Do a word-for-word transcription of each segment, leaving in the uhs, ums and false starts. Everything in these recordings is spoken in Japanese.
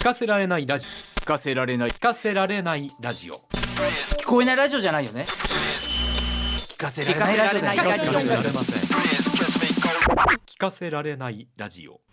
かせられないラジオ、 聞かせられない聞かせられないラジオ、 聞こえないラジオじゃないよね。聞かせられないラジオだよ。 聞かせられません。聞かせられないラジオ。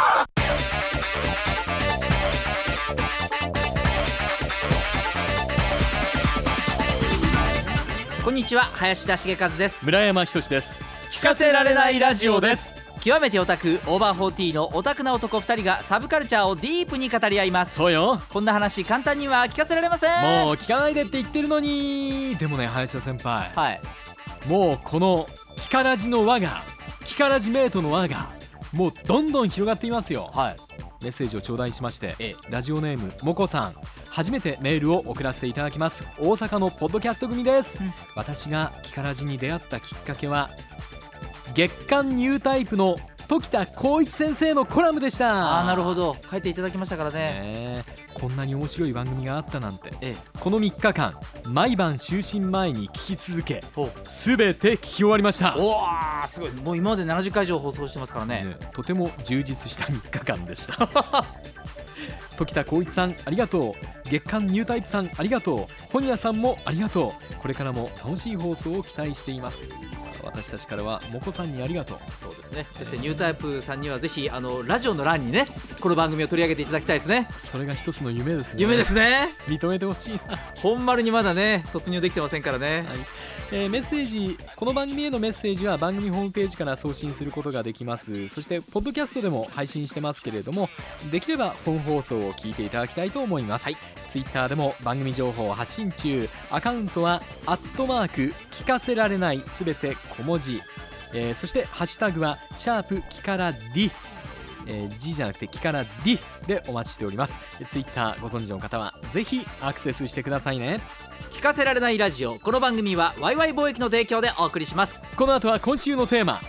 こんにちは、林田茂和です。 村山ひとしです。 聞かせられないラジオです。極めてオタク、オーバーフォーティーのオタクな男ふたりがサブカルチャーをディープに語り合います。 そうよ。 こんな話簡単には聞かせられません。 もう聞かないでって言ってるのに。でもね、林田先輩、 はい、 もうこのキカラジの輪が、キカラジメイトの輪がもうどんどん広がっていますよ。 はい、 メッセージを頂戴しまして、 ええ、 ラジオネームもこさん、初めてメールを送らせていただきます。大阪のポッドキャスト組です、うん、私がキカラジに出会ったきっかけは月刊ニュータイプの時田光一先生のコラムでした。 あー、なるほど、書いていただきましたからね、 えー、こんなに面白い番組があったなんて、 ええ、 このみっかかん毎晩就寝前に聞き続け、すべて聞き終わりました。 おー、すごい。もう今までななじゅっかい以上放送してますから ね, ねとても充実したみっかかんでした時田光一さんありがとう、月刊ニュータイプさんありがとう、本屋さんもありがとう。これからも楽しい放送を期待しています。私たちからはもこさんにありがとう。 そうですね。そしてニュータイプさんにはぜひあのラジオの欄にね、この番組を取り上げていただきたいですね。 それが一つの夢ですね。 夢ですね。 認めてほしいな。 本丸にまだね突入できてませんからね、はい。 えー、メッセージ、この番組へのメッセージは番組ホームページから送信することができます。そしてポッドキャストでも配信してますけれども、できれば本放送を聞いていただきたいと思います、はい。ツイッターでも番組情報を発信中。アカウントはアットマーク聞かせられないすべて小文字、えー、そしてハッシュタグはシャープキカラディ、えー、G じゃなくてキカラディでお待ちしております。ツイッターご存知の方はぜひアクセスしてくださいね。 聞かせられないラジオ、この番組はワイワイ貿易の提供でお送りします。 この後は今週のテーマ、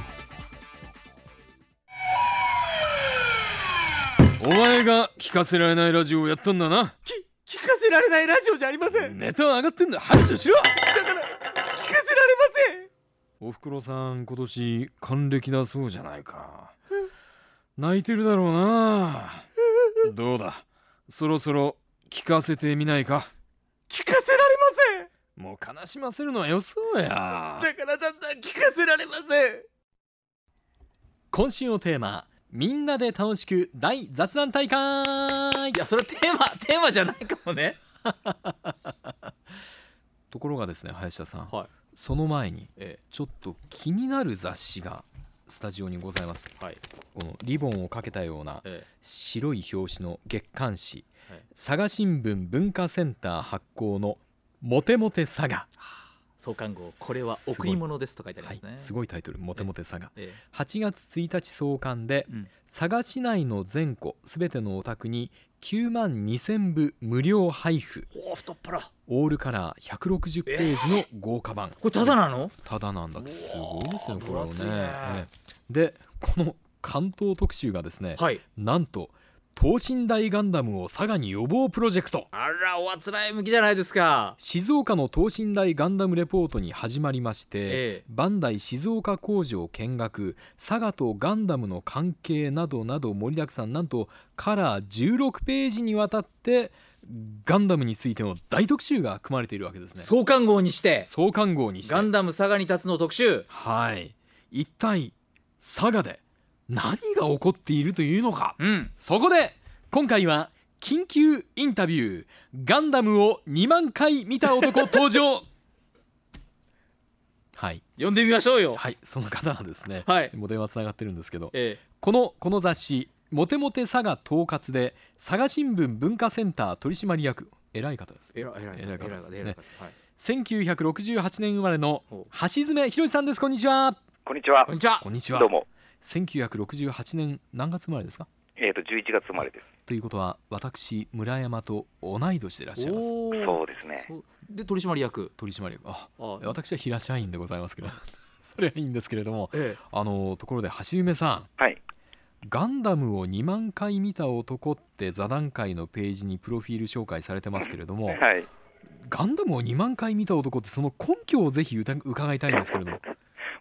お前が聞かせられないラジオをやったんだな。 き聞かせられないラジオじゃありません。 ネタは上がってんだ、排除しろ。だから聞かせられません。 おふくろさん今年還暦だそうじゃないか。泣いてるだろうな。どうだ、そろそろ聞かせてみないか。 聞かせられません。 もう悲しませるのはよそうや。だからだんだん聞かせられません。 今週のテーマ、みんなで楽しく大雑談大会。 いや、それテーマテーマじゃないかもねところがですね、林田さん、はい、その前に、ええ、ちょっと気になる雑誌がスタジオにございます、はい、このリボンをかけたような、ええ、白い表紙の月刊誌、はい、佐賀新聞文化センター発行のモテモテ佐賀、 創刊号、これは贈り物ですと書いてありますね。 はい、すごいタイトル、モテモテ佐賀、 ええ、 はちがつついたち創刊で、うん、佐賀市内の全戸すべてのお宅にきゅうまんにせんぶ無料配布。 おー、太っ腹。 オールカラーひゃくろくじゅうページの豪華版、 えー、これタダなの？ タダなんだって。すごいですよこれは ね, ねで、この関東特集がですね、はい、なんと等身大ガンダムを佐賀に予防プロジェクト。 あら、おあつらい向きじゃないですか。 静岡の等身大ガンダムレポートに始まりまして、ええ、バンダイ静岡工場見学、佐賀とガンダムの関係などなど盛りだくさん。なんとカラーじゅうろくページにわたってガンダムについての大特集が組まれているわけですね。 創刊号にして創刊号にしてガンダム佐賀に立つの特集。 はい、一体佐賀で何が起こっているというのか、うん、そこで今回は緊急インタビュー、ガンダムをにまんかい見た男登場はい、 呼んでみましょうよ。 はい、その方はですね、 はい、 もう電話つながってるんですけど、 ええ、このこの雑誌モテモテ佐賀統括で佐賀新聞文化センター取締役、偉い方です。 偉い偉い方ですね。 せんきゅうひゃくろくじゅうはちねん生まれの橋爪博さんです。こんにちは。 こんにちは。 こんにちは。 こんにちは。 どうも。 せんきゅうひゃくろくじゅうはちねん何月生まれですか？ えーとじゅういちがつ生まれです。 ということは私村山と同い年でいらっしゃいます。 そうですね。 で取締役取締役、ああ、私は平社員でございますけどそれはいいんですけれども、ええ、あのところで橋梅さん、 はい、 ガンダムをにまんかい見た男って座談会のページにプロフィール紹介されてますけれども、はい、ガンダムをにまんかい見た男ってその根拠をぜひ伺いたいんですけれども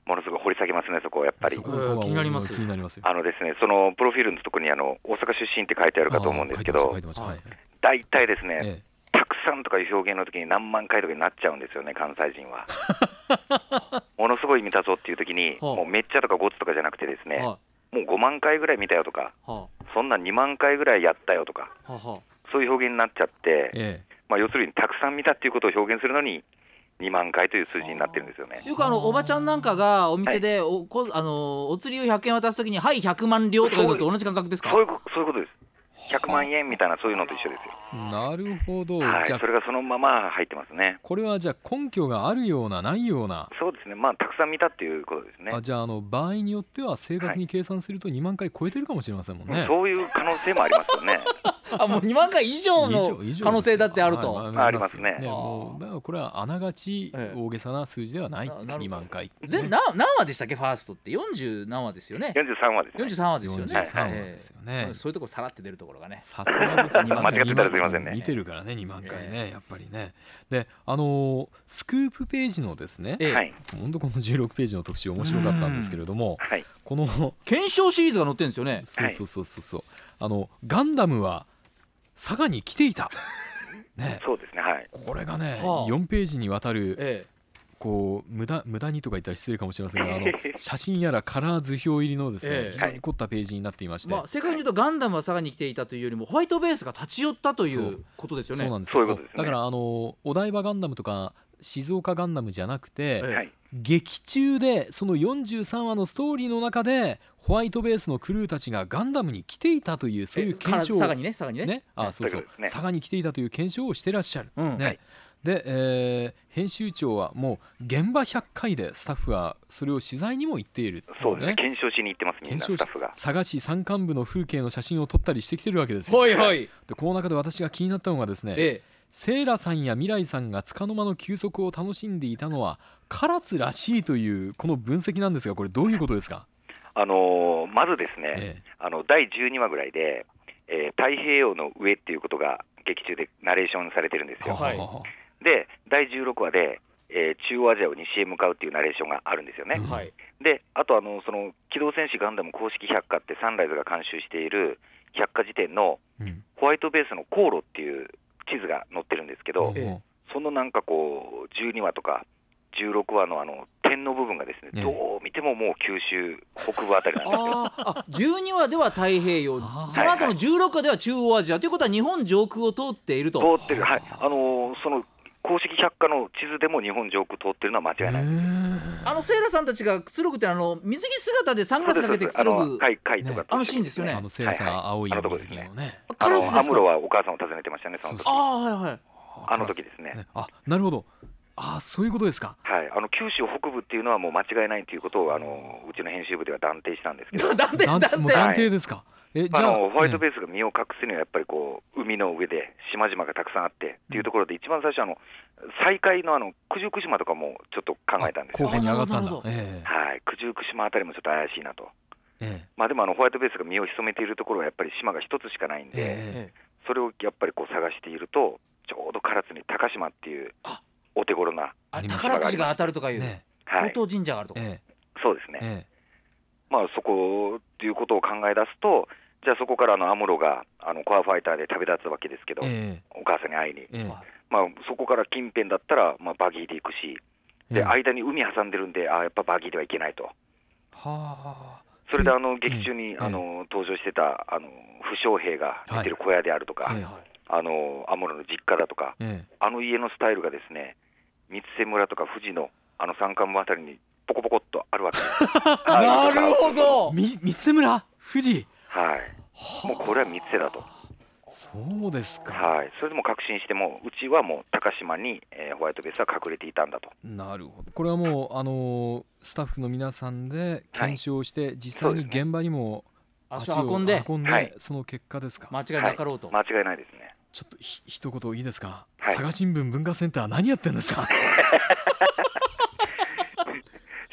ものすごい掘り下げますね、そこをやっぱり。 そこは気になります気になりますよ。 あのですね、そのプロフィールのところにあの大阪出身って書いてあるかと思うんですけど、 書いてました書いてました大体ですね、 ええたくさんとかいう表現の時に何万回とかになっちゃうんですよね、関西人は。ものすごい見たぞっていう時に、 はあもうめっちゃとかごつとかじゃなくてですね、 はもうごまんかいぐらい見たよとか、 はそんなにまんかいぐらいやったよとか、 あはあはそういう表現になっちゃって、 えまあ、要するにたくさん見たっていうことを表現するのににまんかいという数字になってるんですよね。 よくあのおばちゃんなんかがお店でおこあのお釣りをひゃくえん渡すときにはいひゃくまん両とかいうのと同じ感覚ですか？ そういうこそういうことです。ひゃくまんえんみたいなそういうのと一緒ですよ。 えなるほど、 はい、 じゃあそれがそのまま入ってますね。 これはじゃあ根拠があるようなないような、 そうですね、まあ、たくさん見たっていうことですね。 あじゃあ、あの場合によっては正確に計算するとにまんかい超えてるかもしれませんもんね。 そういう可能性もありますよね。 あもうにまんかい以上の以上可能性だってあると、 はいありますねもうだからこれはあながちええ大げさな数字ではない、 ななるほどにまんかい、 ぜな何話でしたっけファーストってよんじゅう何話ですよね。 よんじゅうさんわですね。 よんじゅうさんわですよね。 よんじゅうさんわええですよね。 そういうところさらって出るところがね。 さすがですね。 間違ってたらすいませんね見てるからねにまんかいね、 えやっぱりね。であのースクープページのですね、 ええはい、 本当このじゅうろくページの特集面白かったんですけれども、 はい、 この検証シリーズが載ってるんですよね。 そうそうそうそうそう、あのガンダムは佐賀に来ていたね、 そうですね、はい、 これがね、 はあよんページにわたるえこう無駄無駄にとか言ったら失礼かもしれませんが、あの写真やらカラー図表入りのですね、 ええ非常に凝ったページになっていまして、 えまあ正確に言うとガンダムは佐賀に来ていたというよりもホワイトベースが立ち寄ったといそううことですよね。 そうなんですよ。 そういうことですねだからあのお台場ガンダムとか静岡ガンダムじゃなくて、 ええはい、 劇中でそのよんじゅうさんわのストーリーの中でホワイトベースのクルーたちがガンダムに来ていたというそういう検証をえ佐賀にね佐賀にね。 ね、あそうそうそういうことですね佐賀に来ていたという検証をしてらっしゃる、 うんねはいで、えー編集長はもう現場ひゃっかいでスタッフはそれを取材にも行っている、 そうですね、検証しに行ってます、みんな検証しスタッフが。 佐賀市山間部の風景の写真を撮ったりしてきてるわけですよ。 はいはい。 でこの中で私が気になったのがですね、 ええセイラさんや未来さんが束の間の休息を楽しんでいたのは唐津らしいというこの分析なんですが、これどういうことですか？ あのーまずですね、 ええあのだいじゅうにわぐらいで、えー太平洋の上っていうことが劇中でナレーションされてるんですよ。 はいはははで、だいじゅうろくわで、えー中央アジアを西へ向かうっていうナレーションがあるんですよね。 うんはい。 で、あとあのその機動戦士ガンダム公式百科ってサンライズが監修している百科事典のうんホワイトベースの航路っていう地図が載ってるんですけど、 ええそのなんかこうじゅうにわとかじゅうろくわのあの点の部分がですね、 ええどう見てももう九州北部あたりなんですよ。 あーあじゅうにわでは太平洋あーその後のじゅうろくわでは中央アジアということは日本上空を通っていると。 通ってる、はい、あのーその公式百科の地図でも日本上空通ってるのは間違いないです。 あのセイラさんたちがくつろぐってあの水着姿でサングラスかけてくつろぐあの貝貝とか、 ねあのシーンですよねあのセイラさん、 はいはい青いあのとこ水ですね着のね、 あの唐津ですかアムロはお母さんを訪ねてましたね、その時。 ああはいはい。 あの時ですね。 ねあなるほど、あそういうことですか。 はい、あの九州北部っていうのはもう間違いないということをあのうちの編集部では断定したんですけど、 だってだって断もう断定ですか。えじゃああのホワイトベーースが身を隠すにはやっぱりこう海の上で島々がたくさんあってっていうところで、一番最初あの西海のあの九十九島とかもちょっと考えたんですよ。 候補に上がったんだなるほ。どえはい、九十九島あたりもちょっと怪しいなと。 ええまあでもあのホワイトベースが身を潜めているところはやっぱり島が一つしかないんで、 ええそれをやっぱりこう探していると、ちょうど唐津に高島っていうあお手頃な、 ああります宝くじが当たるとかいうねはい、 高等神社があるとか。 えそうですね、 ええまあ、そこっていうことを考え出すと、じゃあそこからあのアムロがあのコアファイターで旅立つわけですけど、 ええお母さんに会いに、 ええはいまあ、そこから近辺だったら、まあ、バギーで行くし、でええ間に海挟んでるんで、あやっぱバギーではいけないと。 はあそれであのええ劇中に、 ええあの登場してたあの負傷兵が寝てる小屋であるとか、 ええあのアムロの実家だとか、 ええあの家のスタイルがですね、三瀬村とか富士のあの山間部あたりにポコポコっとあるわけです。 なるほど。 み三瀬村富士、 はい、もうこれは三瀬だと。 そうですか。 はい、それでも確信しても、うちはもう高島に、えーホワイトベースは隠れていたんだと。 なるほど。これはもうあのースタッフの皆さんで検証して、実際に現場にも足を運んで運んで、 はいその結果ですか。 間違いなかろうと。 間違いないですね。 ちょっとひ一言いいですか。 はい佐賀新聞文化センター何やってんですか。 しかも立ち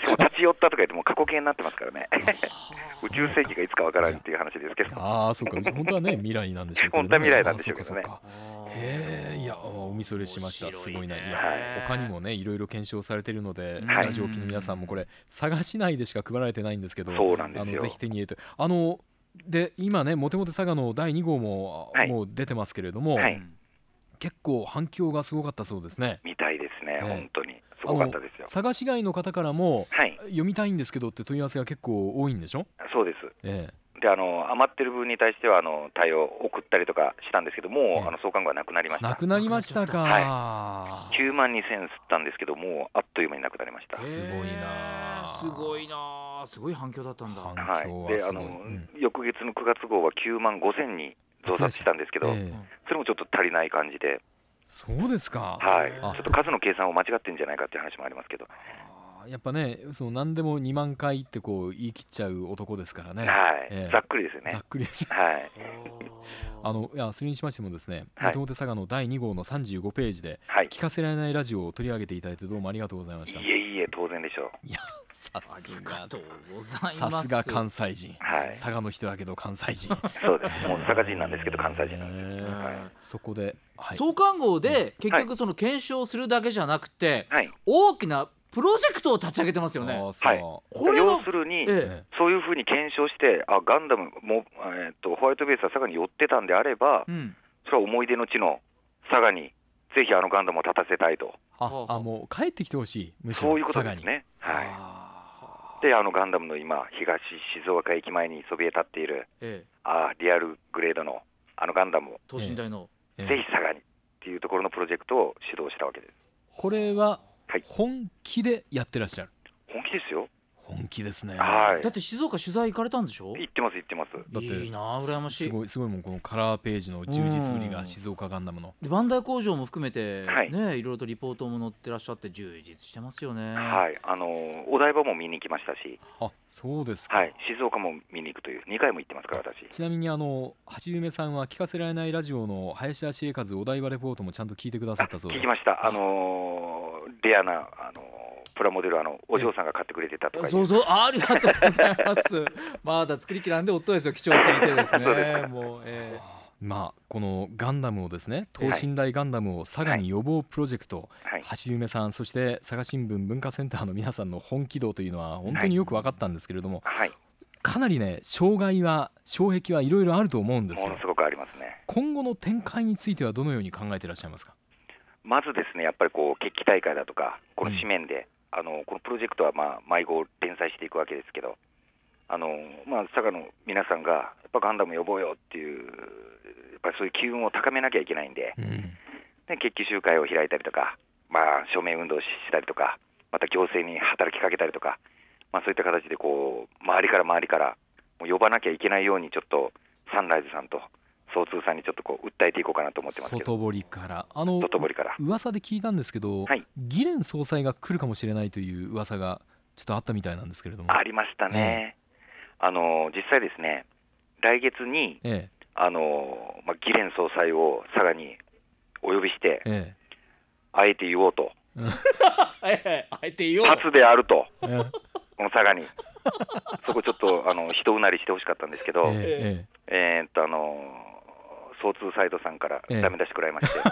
寄ったとか言っても過去形になってますからね宇宙世紀がいつかわからんっていう話ですけど、 ああそうか、本当はね未来なんでしょうけど、ね、 本当は未来なんでしょうけどね。 あそうかそうか。へえ、いやお見それしました。すごいね。いや、 はい、 他にもねいろいろ検証されているので、 はい、 ラジオ機の皆さんもこれ佐賀市内でしか配られてないんですけど、 そうなんですよ。 あのぜひ手に入れて、あので今ねモテモテ佐賀のだいに号も、はい、もう出てますけれども、はい、結構反響がすごかったそうですね。 みたいですね、えー、本当にすごかったですよ。 佐賀市外の方からも、 はい、 読みたいんですけどって問い合わせが結構多いんでしょ。 そうです、 えーであの余ってる分に対してはあの対応送ったりとかしたんですけども、えー、あの創刊号はなくなりました。 なくなりましたか、 はい、きゅうまんにせん吸ったんですけどもあっという間になくなりました。 すごいなすごいなすごい反響だったんだ。 反響はすごい、 はい、であの、うん、翌月のくがつ号はきゅうまんごせんに増刷したんですけど、えー、それもちょっと足りない感じで。 そうですか。 はい、ちょっと数の計算を間違ってんじゃないかっていう話もありますけど、 やっぱね、その何でもにまんかいってこう言い切っちゃう男ですからね。 はい、 えー、 ざっくりですよね。 ざっくりです。 はい。 あのいやそれにしましてもですね、もともと佐賀のだいに号のさんじゅうごページで、はい、聞かせられないラジオを取り上げていただいてどうもありがとうございました。 いえいえ当然でしょう。 いやさすがありがとうございます。 さすが関西人、 はい、 佐賀の人だけど関西人そうです、もう佐賀人なんですけど関西人なんです、えーはい、 そこで、 はい、創刊号で結局その検証するだけじゃなくて、はい、大きなプロジェクトを立ち上げてますよね。 はい、これ要するに、ええ、そういうふうに検証してあガンダムも、えー、とホワイトベースは佐賀に寄ってたんであれば、うん、それは思い出の地の佐賀にぜひあのガンダムを立たせたいと。 ああもう帰ってきてほしい、むしろそういうことですね。はい、であのガンダムの今東静岡駅前にそびえ立っている、ええ、あリアルグレードのあのガンダムを等身大の、 ええ、ぜひ佐賀にっていうところのプロジェクトを主導したわけです。 これは本気でやってらっしゃる。 本気ですよ。 本気ですね。 はい、 だって静岡取材行かれたんでしょ。 行ってます行ってます。 だっていいな羨ましい。 すごいすごいもんこのカラーページの充実ぶりが静岡ガンダムのでバンダイ工場も含めて、はい、ねいろいろとリポートも載ってらっしゃって充実してますよね。 はいあのお台場も見に行きましたし。 あそうですか。 はい、静岡も見に行くというにかいも行ってますから私。 ちなみにあの橋夢さんは聞かせられないラジオの林田千恵和お台場レポートもちゃんと聞いてくださったそうで。 聞きました。あのー、レアなあのープラモデルあのお嬢さんが買ってくれてたとか。 そうそうありがとうございますまだ作りきらんで夫ですよ、貴重すぎてですねもう、えー、 まあこのガンダムをですね等身大ガンダムを佐賀に予防プロジェクト、はい、橋夢さんそして佐賀新聞文化センターの皆さんの本気度というのは本当によく分かったんですけれども、はい、かなりね障害は障壁はいろいろあると思うんですよ。 ものすごくありますね。 今後の展開についてはどのように考えていらっしゃいますか。 まずですねやっぱりこう決起大会だとかこの紙面で、うんあのこのプロジェクトはまあ毎号連載していくわけですけど、あの、まあ、佐賀の皆さんがやっぱガンダム呼ぼうよっていうやっぱりそういう機運を高めなきゃいけないんで、うん、で決起集会を開いたりとか、まあ、署名運動をしたりとかまた行政に働きかけたりとか、まあ、そういった形でこう周りから周りからもう呼ばなきゃいけないようにちょっとサンライズさんと総通さんにちょっとこう訴えていこうかなと思ってますけど。 外堀からあの外堀から噂で聞いたんですけど、はい、議連総裁が来るかもしれないという噂がちょっとあったみたいなんですけれども。 ありましたね、ええ、あの実際ですね来月に、ええあのまあ、議連総裁を佐賀にお呼びして、ええ、あえて言おうとあえて言おう初であると、ええ、この佐賀にそこちょっとあの人うなりしてほしかったんですけど、えええー、っとあの総通サイドさんからダメ出し食らいまして、え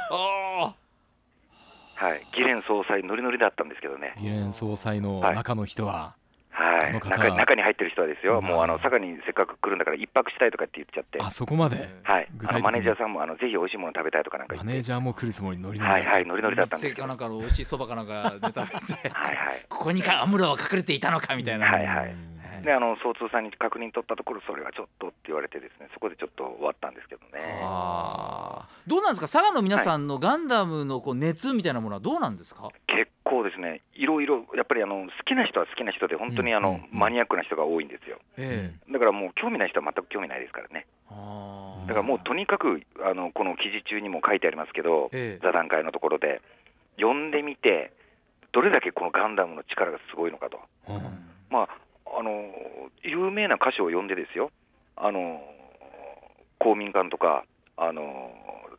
えはい、議連総裁ノリノリだったんですけどね。 議連総裁の中の人は、 はい、中, 中に入ってる人はですよ、もうあの佐賀にせっかく来るんだから一泊したいとかって言っちゃって。 あそこまで、 はい、あのマネージャーさんもあのぜひ美味しいもの食べたいとかなんか言って、 マネージャーも来るつもりノリノリだった、 はいはい、ノリノリだったんですよ。なんかの美味しいそばかなんかで食べてはい、はい、ここにかアムロは隠れていたのかみたいな、 はいはいであの総通さんに確認取ったところそれはちょっとって言われてですねそこでちょっと終わったんですけどね。 あどうなんですか佐賀の皆さんのガンダムのこう熱みたいなものはどうなんですか。 結構ですねいろいろやっぱりあの好きな人は好きな人で本当にあの、うんうんうん、マニアックな人が多いんですよ、えー、だからもう興味ない人は全く興味ないですからね。あだからもうとにかくあのこの記事中にも書いてありますけど、えー、座談会のところで読んでみてどれだけこのガンダムの力がすごいのかと、うん、まああの有名な歌手を呼んでですよあの公民館とかあの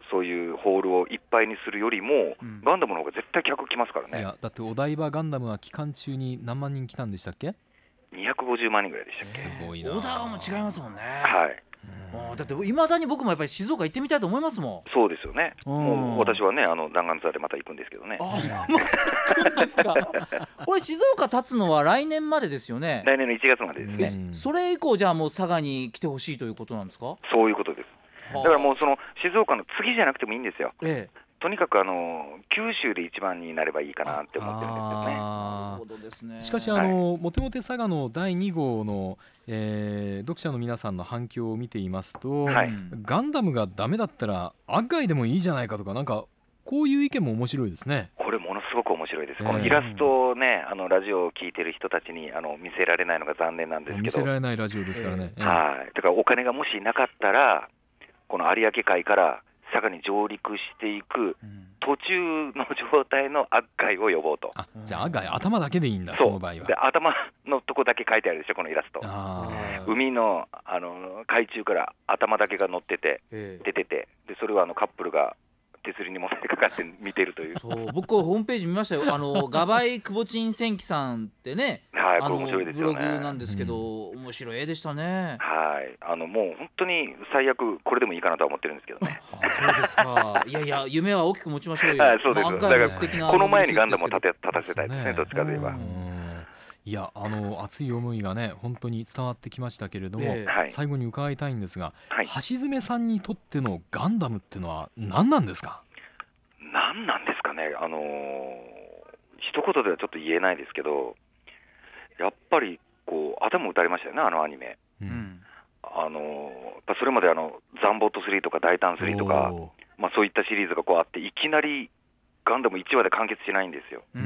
そういうホールをいっぱいにするよりも、 うん、 ガンダムの方が絶対客来ますからね。 いやだってお台場ガンダムは期間中に何万人来たんでしたっけ？ にひゃくごじゅうまんにんぐらいでしたっけ。 すごいな。 オーダーも違いますもんね。 はい。 だっていまだに僕もやっぱり静岡行ってみたいと思いますもん。 そうですよね。もう私はね、あの弾丸ツアーでまた行くんですけどね。 ああ、まあ、行くんですか。これ静岡立つのは来年までですよね。 来年のいちがつまでですね。 うん、 それ以降じゃあもう佐賀に来てほしいということなんですか？ そういうことです。だからもうその静岡の次じゃなくてもいいんですよ。 ええ、とにかくあの九州で一番になればいいかなって思ってるんですよね。 なるほどですね。 しかしあの、はい、モテモテ佐賀のだいに号の、えー、読者の皆さんの反響を見ていますと、はい、ガンダムがダメだったらアッガイでもいいじゃないかとか、なんかこういう意見も面白いですね。 これものすごく面白いです。このイラストをね、あのラジオを聞いてる人たちにあの見せられないのが残念なんですけど、 見せられないラジオですからね、 えー、はい。だからお金がもしなかったらこの有明海から佐賀に上陸していく途中の状態のアッガイを呼ぼうと。 あ、じゃあアッガイ頭だけでいいんだ。 そう、 その場合はで頭のとこだけ書いてあるでしょ、このイラスト。 あ、 海の、あの海中から頭だけが乗ってて、えー、出てて、でそれはあのカップルが手すりにもたれかかって見てるという。 そう僕ホームページ見ましたよ。あのガバイクボチン戦記さんってね、 はい、 あの面白いですよね。 ブログなんですけど、うん、面白い絵でしたね。 はい、あのもう本当に最悪これでもいいかなとは思ってるんですけどね。 そうですか。いやいや夢は大きく持ちましょうよ。 はい、そうです。 まあ、 だからこの前にガンダムを立て立たせたいですね、どっちかといえば。 いや、あの熱い思いがね本当に伝わってきましたけれども、えー、最後に伺いたいんですが、はい、橋爪さんにとってのガンダムってのは何なんですか？ 何なんですかね、あのー、一言ではちょっと言えないですけど、やっぱりこう頭打たれましたよね、あのアニメ。うん、あのー、やっぱそれまであのザンボットスリーとか大胆スリーとか、まあ、そういったシリーズがこうあって、いきなりガンダムいちわで完結しないんですよ。うん、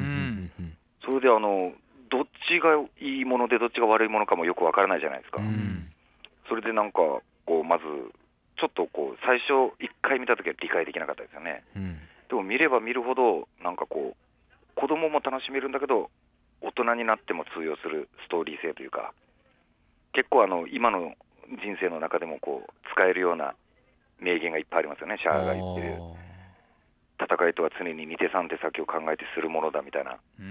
それであのどっちがいいものでどっちが悪いものかもよくわからないじゃないですか。うん、それでなんかこうまずちょっとこう最初いっかい見たときは理解できなかったですよね。うん、でも見れば見るほどなんかこう子供も楽しめるんだけど大人になっても通用するストーリー性というか、結構あの今の人生の中でもこう使えるような名言がいっぱいありますよね。シャアが言ってる戦いとは常にに手さん手先を考えてするものだみたいな、うん、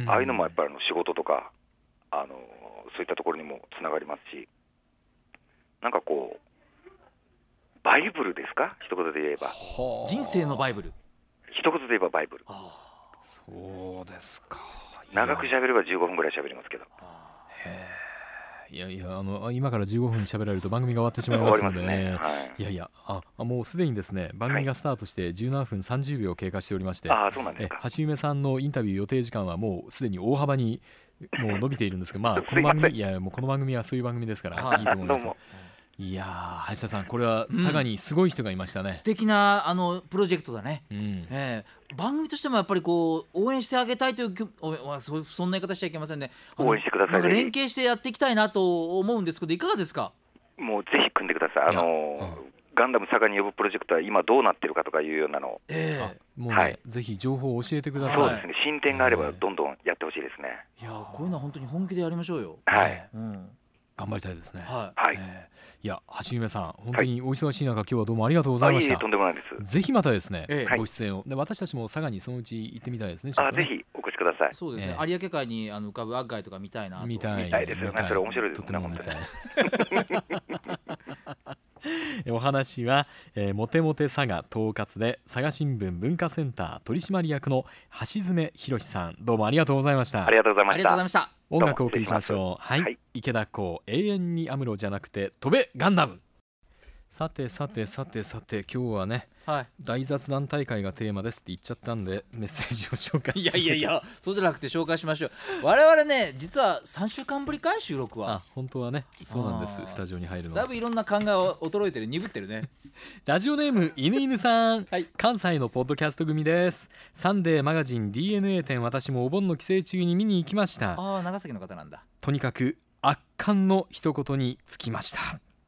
ああいうのもやっぱりあの仕事とかあのそういったところにもつながりますし、なんかこうバイブルですか、一言で言えば。 人生のバイブル。 一言で言えばバイブル。 そうですか。 長く喋ればじゅうごふんぐらい喋りますけど。 へー、いやいや、あの今からじゅうごふん喋られると番組が終わってしまいますので、ね、はい、いやいや、あもうすでにですね番組がスタートしてじゅうななふんさんじゅうびょう経過しておりまして、 あ、そうなんですか。 橋夢さんのインタビュー予定時間はもうすでに大幅にもう伸びているんですが、まあこの番組いやもうこの番組はそういう番組ですからいいと思います。いやー、橋田さん、これは佐賀にすごい人がいましたね。 うん、素敵なあのプロジェクトだね。うん、えー、番組としてもやっぱりこう応援してあげたいというおそ、そんな言い方しちゃいけませんね。 応援してください。 なんか連携してやっていきたいなと思うんですけど、いかがですか？ もうぜひ組んでください。あのーうん、ガンダム佐賀に呼ぶプロジェクトは今どうなってるかとかいうようなのを、えー、もうね、はい、ぜひ情報を教えてください。 そうですね、進展があればどんどんやってほしいですね。 いやこういうのは本当に本気でやりましょうよ。 はい、 うん、頑張りたいですね。 はい、 えーいや橋夢さん、本当にお忙しい中、はい、今日はどうもありがとうございました。 いいとんでもないです。 ぜひまたですね、 ええ、 ご出演をで私たちも佐賀にそのうち行ってみたいですね。 あ、ぜひお越しください。 そうですね、ええ、有明海にあの浮かぶアッガイとか見たいなと。 見たい、 見たいですよね。それ面白いですね。 とても見たいお話は、えー、モテモテ佐賀統括で佐賀新聞文化センター取締役の橋爪博さん、どうもありがとうございました。 ありがとうございました。 ありがとうございました。 音楽をお送りしましょう。はい、はい、池田光、永遠にアムロじゃなくて飛べガンダム。さてさてさてさて今日はね、はい、大雑談大会がテーマですって言っちゃったんでメッセージを紹介して。 いやいやいや、そうじゃなくて紹介しましょう。我々ね、実はさんしゅうかんぶりかい、収録は。 あ、本当はね、そうなんです。スタジオに入るのだいぶいろんな考えは衰えてる、鈍ってるね。 ラジオネーム犬犬さん、はい、関西のポッドキャスト組です。サンデーマガジン ディーエヌエー 展、私もお盆の帰省中に見に行きました。 あ、長崎の方なんだ。 とにかく圧巻の一言につきました。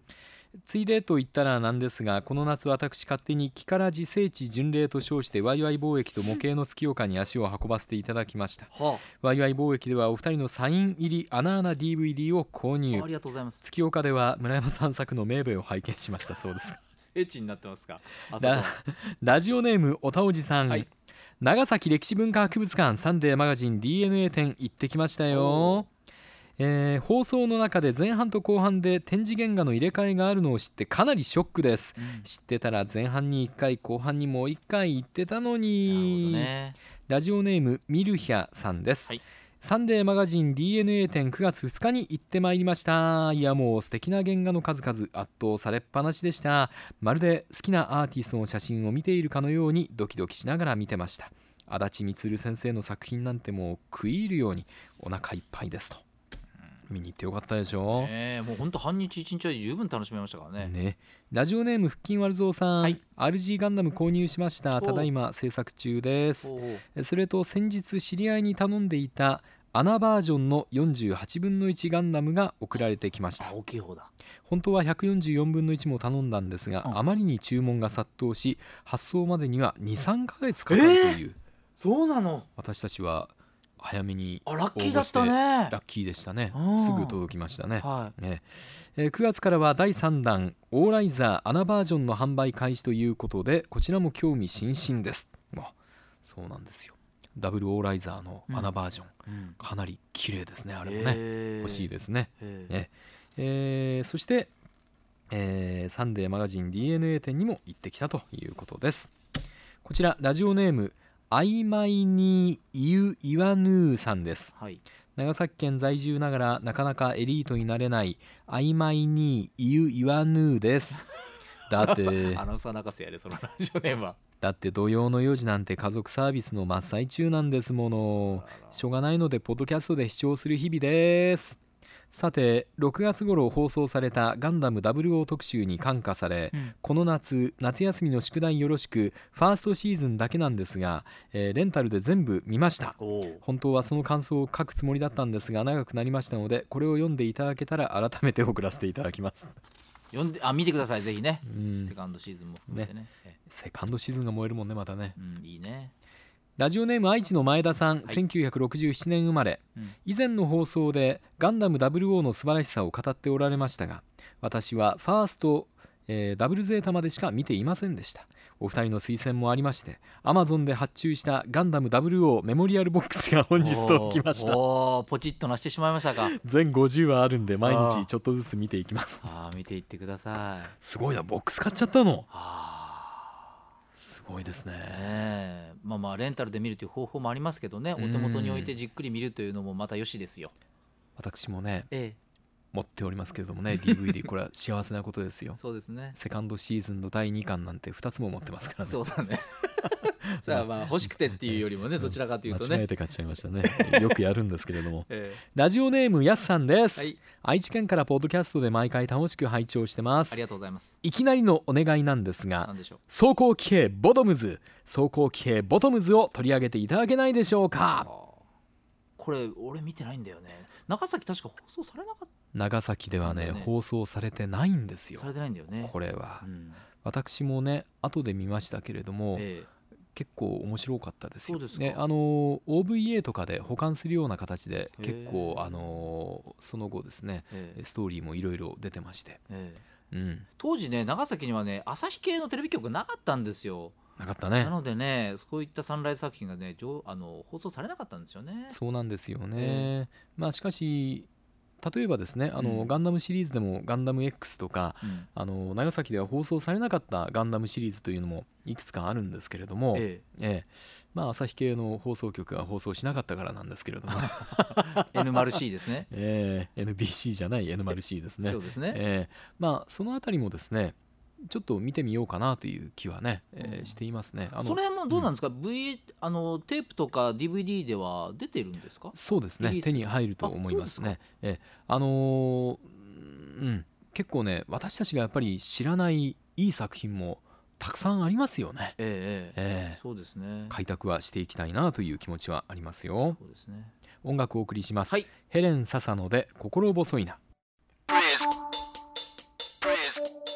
ついでと言ったらなんですが、この夏私勝手に木から自生地巡礼と称してワイワイ貿易と模型の月岡に足を運ばせていただきました、はあ、ワイワイ貿易ではお二人のサイン入り穴穴 ディーブイディー を購入。 ありがとうございます。 月岡では村山さん作の名簿を拝見しましたそうです聖地になってますか。あラ, ラジオネームおたおじさん、はい、長崎歴史文化博物館サンデーマガジン ディーエヌエー 展行ってきましたよ。えー、放送の中で前半と後半で展示原画の入れ替えがあるのを知ってかなりショックです、うん、知ってたら前半にいっかい後半にもういっかい行ってたのに。なるほどね。ラジオネームミルヒャさんです、はい、サンデーマガジン ディーエヌエー 展くがつふつかに行ってまいりました。いやもう素敵な原画の数々圧倒されっぱなしでした。まるで好きなアーティストの写真を見ているかのようにドキドキしながら見てました。足立みつる先生の作品なんてもう食い入るようにお腹いっぱいですと。見に行ってよかったでしょ、 ね、もう本当半日一日は十分楽しめましたから ね, ね。ラジオネーム腹筋割るぞうさん、はい、アールジー ガンダム購入しました。ただいま制作中です。それと先日知り合いに頼んでいたアナバージョンのよんじゅうはちぶんのいちガンダムが送られてきました。 大きい方だ。 本当はひゃくよんじゅうよんぶんのいちも頼んだんですが、うん、あまりに注文が殺到し発送までには にさんかげつかかるという、えー、 そうなの。 私たちは早めにあラッキーだったね。 ラッキーでしたね。すぐ届きましたね、はいねえー、くがつからはだいさんだんオーライザーアナバージョンの販売開始ということでこちらも興味津々です。あそうなんですよ。ダブルオーライザーのアナバージョン、うん、かなり綺麗ですね。あれもね欲しいですね。ねえー、そして、えー、サンデーマガジン ディーエヌエー 展にも行ってきたということです。こちらラジオネームあいまいにゆいわぬーさんです、はい、長崎県在住ながらなかなかエリートになれないあいまいにゆいわぬーです。だってアナウンサー泣かせやでそのラジオネームは。 だって土曜のよじなんて家族サービスの真っ最中なんですもの。しょうがないのでポッドキャストで視聴する日々です。さてろくがつ頃放送されたガンダムダブルオー特集に感化され、うん、この夏夏休みの宿題よろしくファーストシーズンだけなんですが、えー、レンタルで全部見ました。本当はその感想を書くつもりだったんですが長くなりましたのでこれを読んでいただけたら改めて送らせていただきます。 読んであ見てくださいぜひね、うん、セカンドシーズンも含めて ね, ねセカンドシーズンが燃えるもんねまたね、 うん、いいね。 ラジオネーム愛知の前田さん、はい、せんきゅうひゃくろくじゅうななねん生まれ、うん、以前の放送でガンダムダブルオーの素晴らしさを語っておられましたが私はファースト、えー、ダブルゼータまでしか見ていませんでした。お二人の推薦もありましてアマゾンで発注したガンダムダブルオーメモリアルボックスが本日届きました。 おーポチッとなしてしまいましたか。 全ごじゅうわあるんで毎日ちょっとずつ見ていきます。 ああ見ていってください。 すごいなボックス買っちゃったの。すごいですね。 ねまあまあレンタルで見るという方法もありますけどね、お手元に置いてじっくり見るというのもまたよしですよ。 私もね、 ええ、 持っておりますけれどもね ディーブイディー これは幸せなことですよ。 そうですね。 セカンドシーズンのだいにかんなんてふたつも持ってますからね。 そうだねさあまあ欲しくてっていうよりもねどちらかというとね間違えて買っちゃいましたねよくやるんですけれども、ええ、ラジオネームやすさんです、はい、愛知県からポッドキャストで毎回楽しく拝聴してます。 ありがとうございます。 いきなりのお願いなんですが何でしょう。走行騎兵ボトムズ走行騎兵ボトムズを取り上げていただけないでしょうか。 これ俺見てないんだよね。長崎確か放送されなかった。 長崎では ね, ね放送されてないんですよ。 されてないんだよねこれは、うん、私もね後で見ましたけれども、ええ結構面白かったですよ。 そうですか。 ね、あの オーブイエー とかで保管するような形で結構あのその後ですねストーリーもいろいろ出てまして、うん、 当時ね長崎にはね朝日系のテレビ局なかったんですよ。 なかったね。 なのでねそういったサンライズ作品がねあの放送されなかったんですよね。 そうなんですよね、まあしかし例えばですねあの、うん、ガンダムシリーズでもガンダム X とか、うん、あの長崎では放送されなかったガンダムシリーズというのもいくつかあるんですけれども、ええええ、まあ朝日系の放送局が放送しなかったからなんですけれどもエヌマルシー ですね、 ええ、エヌビーシー じゃない エヌマルシー ですね。 そうですね、 ええ、まあそのあたりもですねちょっと見てみようかなという気はね、えー、していますね。 あのその辺もどうなんですか、うん、v、あのテープとか ディーブイディー では出てるんですか。 そうですね手に入ると思いますね。えー、あのーうん、結構ね私たちがやっぱり知らないいい作品もたくさんありますよね。 えーえー、 そうですね。 開拓はしていきたいなという気持ちはありますよ。 そうですね。 音楽をお送りします、 はい、 ヘレン・ササノで心細いな。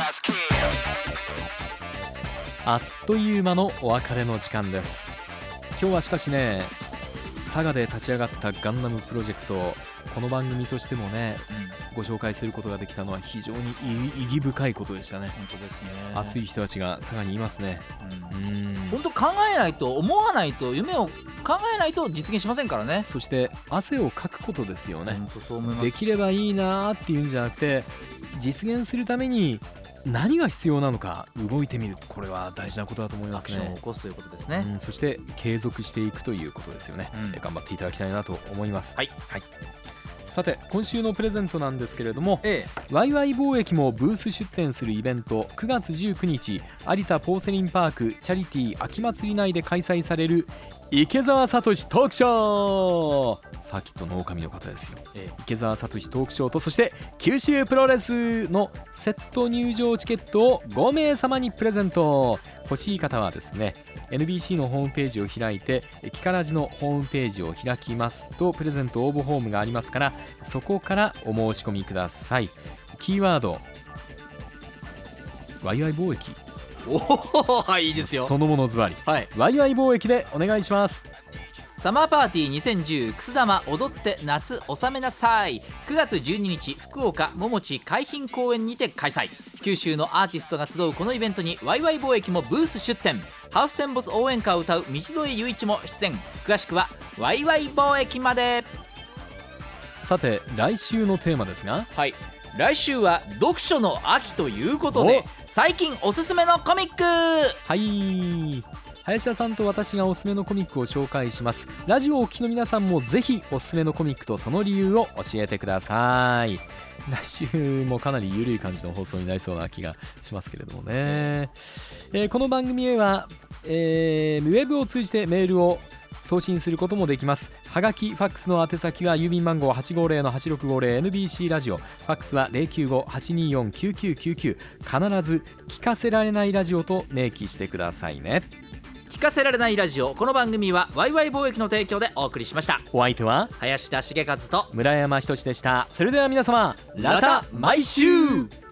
あっという間のお別れの時間です。今日はしかしね、佐賀で立ち上がったガンダムプロジェクト、この番組としてもね、うん、ご紹介することができたのは非常に意義深いことでしたね。 本当ですね。 熱い人たちが佐賀にいますね。うん、うん本当考えないと、思わないと、夢を考えないと実現しませんからね。 そして汗をかくことですよね。 本当そう思います。 できればいいなっていうんじゃなくて、実現するために何が必要なのか動いてみる、これは大事なことだと思いますね。 アクションを起こすということですね。 うん、そして継続していくということですよね。うん、頑張っていただきたいなと思います。 はい、 はい、さて今週のプレゼントなんですけれども、 ええ、 ワイワイ貿易もブース出展するイベント、くがつじゅうくにち有田ポーセリンパークチャリティー秋祭り内で開催される池澤聡トークショー、サーキットの狼の方ですよ、ええ、池澤聡トークショーと、そして九州プロレスのセット入場チケットをごめいさまにプレゼント。欲しい方はですね エヌビーシー のホームページを開いて、キカラジのホームページを開きますとプレゼント応募フォームがありますから、そこからお申し込みください。キーワードワイワイ貿易、 おお、はい、いいですよ。 そのものズバリ、 はい、 ワイワイ貿易でお願いします。 サマーパーティーにせんじゅうくす玉踊って夏収めなさい。くがつじゅうににち福岡桃地海浜公園にて開催。九州のアーティストが集うこのイベントにワイワイ貿易もブース出展。ハウステンボス応援歌を歌う道添雄一も出演。詳しくはワイワイ貿易まで。 さて来週のテーマですが、 はい、来週は読書の秋ということで、最近おすすめのコミック。 はい、林田さんと私がおすすめのコミックを紹介します。ラジオをお聞きの皆さんもぜひおすすめのコミックとその理由を教えてください。来週もかなり緩い感じの放送になりそうな気がしますけれどもね、えー、この番組へは、えー、ウェブを通じてメールを送信することもできます。はがき、ファックスの宛先は郵便番号 はちごーぜろのはちろくごーぜろ エヌビーシー ラジオ、ファックスは ゼロきゅうご はちにーよん きゅうきゅうきゅうきゅう、必ず聞かせられないラジオと明記してくださいね。 聞かせられないラジオ、この番組はワイワイ貿易の提供でお送りしました。 お相手は林田茂和と村山仁でした。それでは皆様、 また毎週。